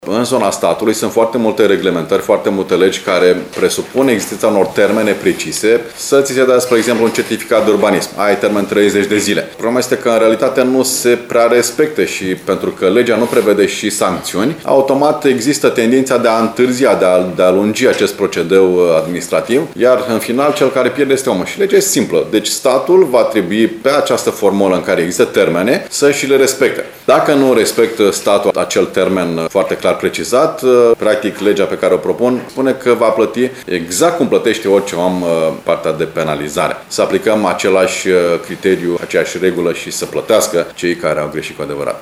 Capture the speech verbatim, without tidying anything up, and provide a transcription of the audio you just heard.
În zona statului sunt foarte multe reglementări, foarte multe legi care presupun existența unor termene precise. Să ți se dea, spre exemplu, un certificat de urbanism. Ai termen treizeci de zile. Problema este că în realitate nu se prea respectă și pentru că legea nu prevede și sancțiuni, automat există tendința de a întârzia, de a, de a lungi acest procedeu administrativ, iar în final cel care pierde este omul. Și legea este simplă. Deci statul va trebui pe această formulă în care există termene să și le respecte. Dacă nu respectă statul acel termen foarte clar precizat, practic legea pe care o propun spune că va plăti exact cum plătește orice om partea de penalizare. Să aplicăm același criteriu, aceeași regulă și să plătească cei care au greșit cu adevărat.